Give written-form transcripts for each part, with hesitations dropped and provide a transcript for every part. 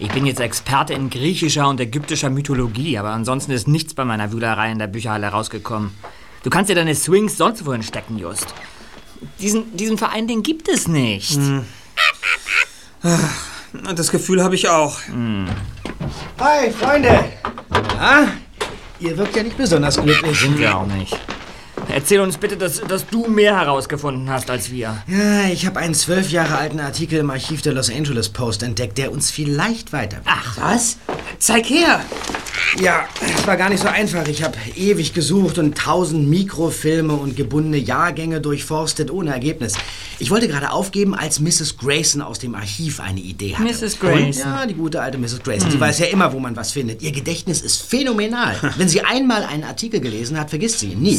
Ich bin jetzt Experte in griechischer und ägyptischer Mythologie, aber ansonsten ist nichts bei meiner Wühlerei in der Bücherhalle rausgekommen. Du kannst dir deine Swings sonst wohin stecken, Just. Diesen Verein, den gibt es nicht. Das Gefühl habe ich auch. Hi, Freunde. Na, ihr wirkt ja nicht besonders glücklich. Sind wir auch nicht. Erzähl uns bitte, dass du mehr herausgefunden hast als wir. Ja, ich habe einen 12 Jahre alten Artikel im Archiv der Los Angeles Post entdeckt, der uns vielleicht weiterbringt. Ach, was? Zeig her! Ja, es war gar nicht so einfach. Ich habe ewig gesucht und 1000 Mikrofilme und gebundene Jahrgänge durchforstet, ohne Ergebnis. Ich wollte gerade aufgeben, als Mrs. Grayson aus dem Archiv eine Idee hatte. Mrs. Grayson? Ja, die gute alte Mrs. Grayson. Sie weiß ja immer, wo man was findet. Ihr Gedächtnis ist phänomenal. Wenn sie einmal einen Artikel gelesen hat, vergisst sie ihn nie.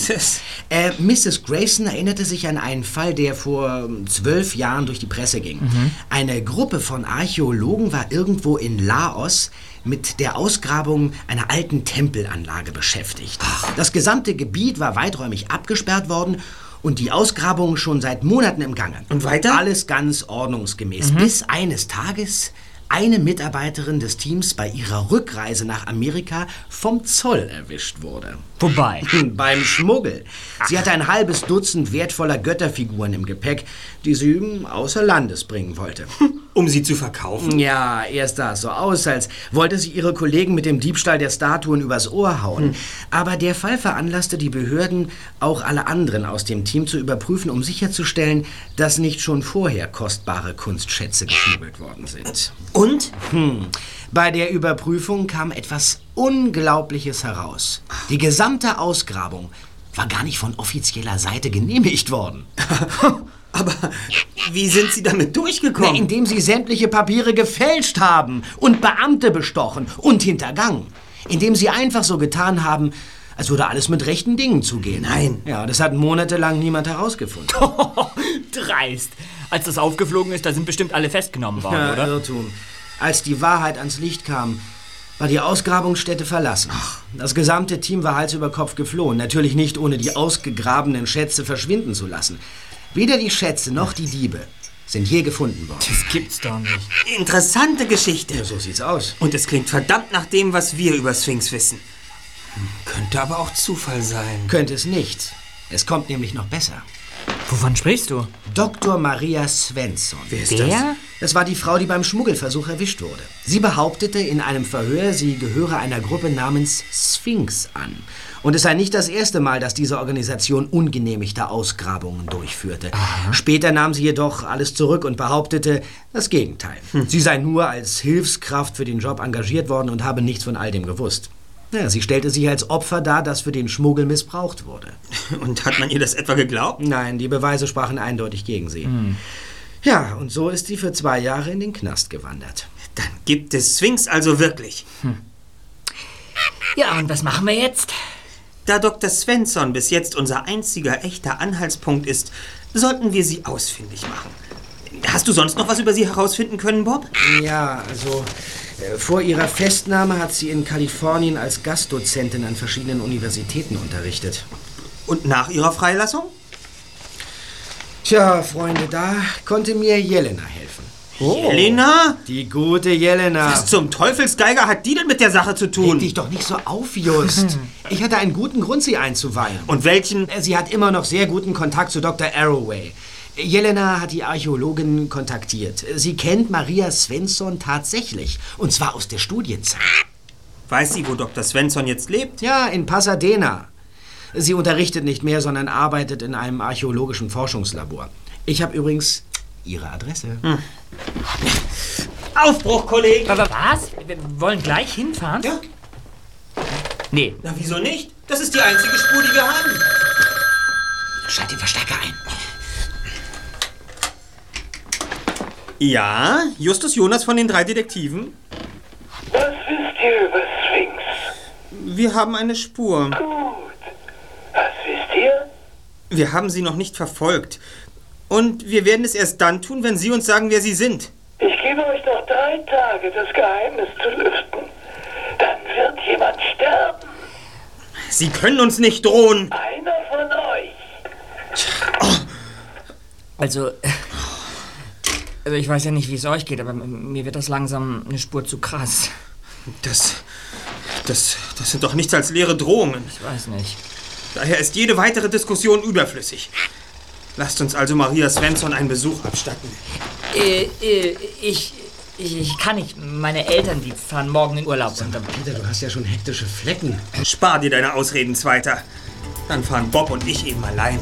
Mrs. Grayson erinnerte sich an einen Fall, der vor 12 Jahren durch die Presse ging. Eine Gruppe von Archäologen war irgendwo in Laos mit der Ausgrabung einer alten Tempelanlage beschäftigt. Das gesamte Gebiet war weiträumig abgesperrt worden und die Ausgrabungen schon seit Monaten im Gange. Und weiter? Alles ganz ordnungsgemäß. Bis eines Tages eine Mitarbeiterin des Teams bei ihrer Rückreise nach Amerika vom Zoll erwischt wurde. Wobei? Beim Schmuggel. Sie hatte ein halbes Dutzend wertvoller Götterfiguren im Gepäck, die sie außer Landes bringen wollte. Um sie zu verkaufen? Ja, erst sah es so aus, als wollte sie ihre Kollegen mit dem Diebstahl der Statuen übers Ohr hauen. Aber der Fall veranlasste die Behörden, auch alle anderen aus dem Team zu überprüfen, um sicherzustellen, dass nicht schon vorher kostbare Kunstschätze geschmuggelt worden sind. Und? Bei der Überprüfung kam etwas Unglaubliches heraus. Die gesamte Ausgrabung war gar nicht von offizieller Seite genehmigt worden. Aber wie sind Sie damit durchgekommen? Indem sie sämtliche Papiere gefälscht haben und Beamte bestochen und hintergangen. Indem sie einfach so getan haben, als würde alles mit rechten Dingen zugehen. Nein. Ja, das hat monatelang niemand herausgefunden. Dreist. Als das aufgeflogen ist, da sind bestimmt alle festgenommen worden, Ja, oder? Irrtum. Als die Wahrheit ans Licht kam, war die Ausgrabungsstätte verlassen. Das gesamte Team war Hals über Kopf geflohen. Natürlich nicht, ohne die ausgegrabenen Schätze verschwinden zu lassen. Weder die Schätze noch die Diebe sind je gefunden worden. Das gibt's doch nicht. Interessante Geschichte. Ja, so sieht's aus. Und es klingt verdammt nach dem, was wir über Sphinx wissen. Könnte aber auch Zufall sein. Könnte es nicht. Es kommt nämlich noch besser. Wovon sprichst du? Dr. Maria Svensson. Wer ist Wer? das? Das war die Frau, die beim Schmuggelversuch erwischt wurde. Sie behauptete in einem Verhör, sie gehöre einer Gruppe namens Sphinx an. Und es sei nicht das erste Mal, dass diese Organisation ungenehmigte Ausgrabungen durchführte. Später nahm sie jedoch alles zurück und behauptete das Gegenteil. Sie sei nur als Hilfskraft für den Job engagiert worden und habe nichts von all dem gewusst. Ja, sie stellte sich als Opfer dar, das für den Schmuggel missbraucht wurde. Und hat man ihr das etwa geglaubt? Nein, die Beweise sprachen eindeutig gegen sie. Ja, und so ist sie für 2 Jahre in den Knast gewandert. Dann gibt es Sphinx also wirklich. Ja, und was machen wir jetzt? Da Dr. Svensson bis jetzt unser einziger echter Anhaltspunkt ist, sollten wir sie ausfindig machen. Hast du sonst noch was über sie herausfinden können, Bob? Ja, also vor ihrer Festnahme hat sie in Kalifornien als Gastdozentin an verschiedenen Universitäten unterrichtet. Und nach ihrer Freilassung? Tja, Freunde, da konnte mir Jelena helfen. Jelena? Die gute Jelena. Was zum Teufelsgeiger hat die denn mit der Sache zu Reg tun? dich doch nicht so auf, Just. Ich hatte einen guten Grund, sie einzuweihen. Und welchen? Sie hat immer noch sehr guten Kontakt zu Dr. Arroway. Jelena hat die Archäologin kontaktiert. Sie kennt Maria Svensson tatsächlich. Und zwar aus der Studienzeit. Weiß sie, wo Dr. Svensson jetzt lebt? Ja, in Pasadena. Sie unterrichtet nicht mehr, sondern arbeitet in einem archäologischen Forschungslabor. Ich habe übrigens ihre Adresse. Aufbruch, Kollegen! Was? Wir wollen gleich hinfahren? Ja. Nee. Na, wieso nicht? Das ist die einzige Spur, die wir haben. Schalt den Verstärker ein. Ja, Justus Jonas von den 3 Detektiven. Was wisst ihr über Sphinx? Wir haben eine Spur. Gut. Was wisst ihr? Wir haben sie noch nicht verfolgt. Und wir werden es erst dann tun, wenn Sie uns sagen, wer Sie sind. Ich gebe euch noch 3 Tage, das Geheimnis zu lüften. Dann wird jemand sterben. Sie können uns nicht drohen. Einer von euch. Also, Also ich weiß ja nicht, wie es euch geht, aber mir wird das langsam eine Spur zu krass. Das sind doch nichts als leere Drohungen. Ich weiß nicht. Daher ist jede weitere Diskussion überflüssig. Lasst uns also Maria Svensson einen Besuch abstatten. Ich kann nicht. Meine Eltern, die fahren morgen in Urlaub. Peter, du hast ja schon hektische Flecken. Spar dir deine Ausreden, Zweiter. Dann fahren Bob und ich eben allein.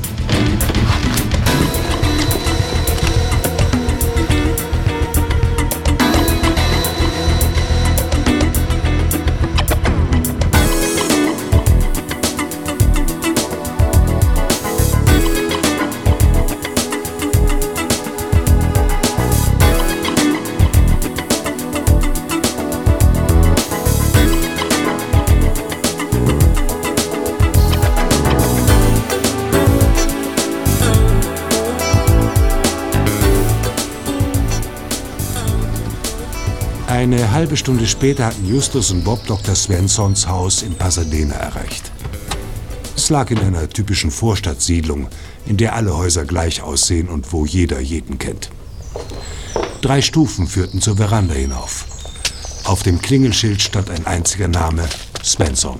Eine halbe Stunde später hatten Justus und Bob Dr. Svenssons Haus in Pasadena erreicht. Es lag in einer typischen Vorstadtsiedlung, in der alle Häuser gleich aussehen und wo jeder jeden kennt. 3 Stufen führten zur Veranda hinauf. Auf dem Klingelschild stand ein einziger Name: Svensson.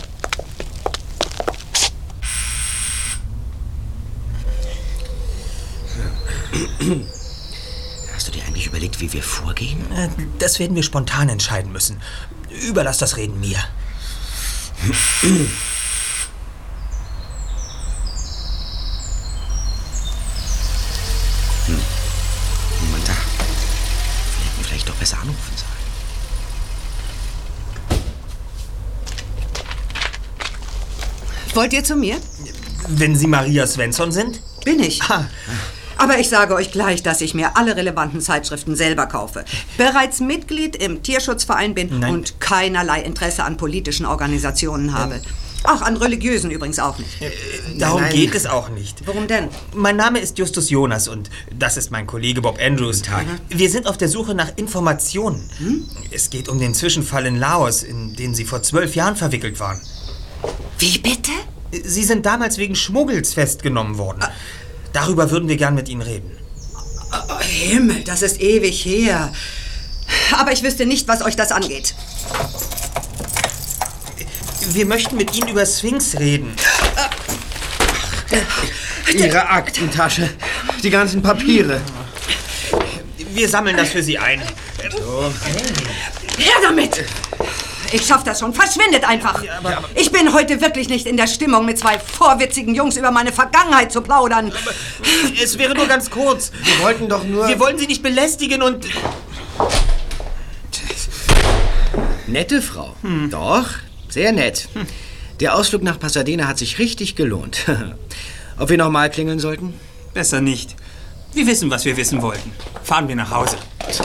Hast du dir eigentlich überlegt, wie wir vorgehen? Das werden wir spontan entscheiden müssen. Überlass das Reden mir. Moment da. Wir hätten vielleicht doch besser anrufen sollen. Wollt ihr zu mir? Wenn Sie Maria Svensson sind? Bin ich. Aber ich sage euch gleich, dass ich mir alle relevanten Zeitschriften selber kaufe. Bereits Mitglied im Tierschutzverein bin und keinerlei Interesse an politischen Organisationen habe. Auch an religiösen übrigens auch nicht. Darum geht es auch nicht. Warum denn? Mein Name ist Justus Jonas und das ist mein Kollege Bob Andrews. Guten Tag. Wir sind auf der Suche nach Informationen. Es geht um den Zwischenfall in Laos, in den Sie vor 12 Jahren verwickelt waren. Wie bitte? Sie sind damals wegen Schmuggels festgenommen worden. Darüber würden wir gern mit Ihnen reden. Oh, Himmel, das ist ewig her. Aber ich wüsste nicht, was euch das angeht. Wir möchten mit Ihnen über Sphinx reden. Ihre Aktentasche, die ganzen Papiere. Wir sammeln das für Sie ein. Her damit! Ich schaff das schon. Verschwindet einfach. Ich bin heute wirklich nicht in der Stimmung, mit 2 vorwitzigen Jungs über meine Vergangenheit zu plaudern. Es wäre nur ganz kurz. Wir wollten doch nur... Wir wollen Sie nicht belästigen und... Nette Frau. Doch, sehr nett. Der Ausflug nach Pasadena hat sich richtig gelohnt. Ob wir noch mal klingeln sollten? Besser nicht. Wir wissen, was wir wissen wollten. Fahren wir nach Hause.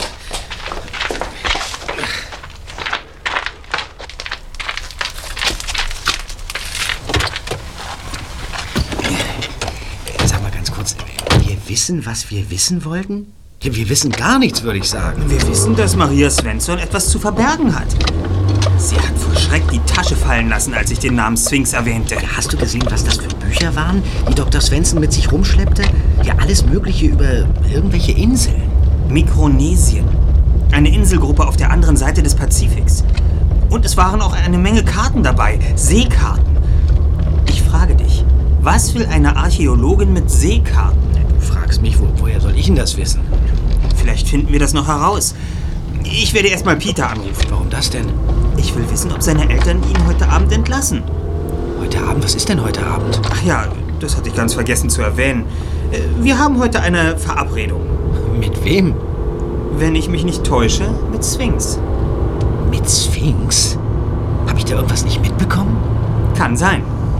Sag mal ganz kurz, wir wissen, was wir wissen wollten? Ja, wir wissen gar nichts, würde ich sagen. Wir wissen, dass Maria Svensson etwas zu verbergen hat. Sie hat vor Schreck die Tasche fallen lassen, als ich den Namen Sphinx erwähnte. Hast du gesehen, was das für Bücher waren, die Dr. Svensson mit sich rumschleppte? Ja, alles Mögliche über irgendwelche Inseln. Mikronesien. Eine Inselgruppe auf der anderen Seite des Pazifiks. Und es waren auch eine Menge Karten dabei. Seekarten. Ich frage dich, was will eine Archäologin mit Seekarten? Du fragst mich, woher soll ich denn das wissen? Vielleicht finden wir das noch heraus. Ich werde erst mal Peter anrufen. Warum das denn? Ich will wissen, ob seine Eltern ihn heute Abend entlassen. Heute Abend? Was ist denn heute Abend? Ach ja, das hatte ich ganz vergessen zu erwähnen. Wir haben heute eine Verabredung. Mit wem? Wenn ich mich nicht täusche, mit Sphinx. Mit Sphinx? Habe ich da irgendwas nicht mitbekommen? Kann sein.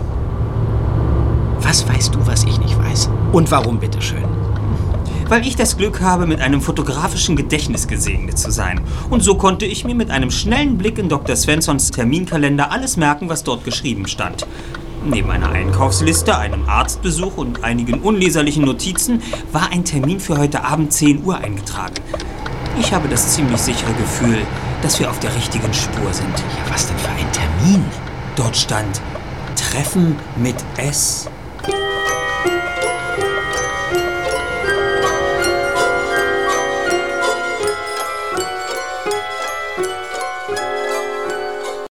Was weißt du, was ich nicht weiß? Und warum, bitteschön? Weil ich das Glück habe, mit einem fotografischen Gedächtnis gesegnet zu sein. Und so konnte ich mir mit einem schnellen Blick in Dr. Svenssons Terminkalender alles merken, was dort geschrieben stand. Neben einer Einkaufsliste, einem Arztbesuch und einigen unleserlichen Notizen war ein Termin für heute Abend 10 Uhr eingetragen. Ich habe das ziemlich sichere Gefühl, dass wir auf der richtigen Spur sind. Ja, was denn für ein Termin? Dort stand Treffen mit S.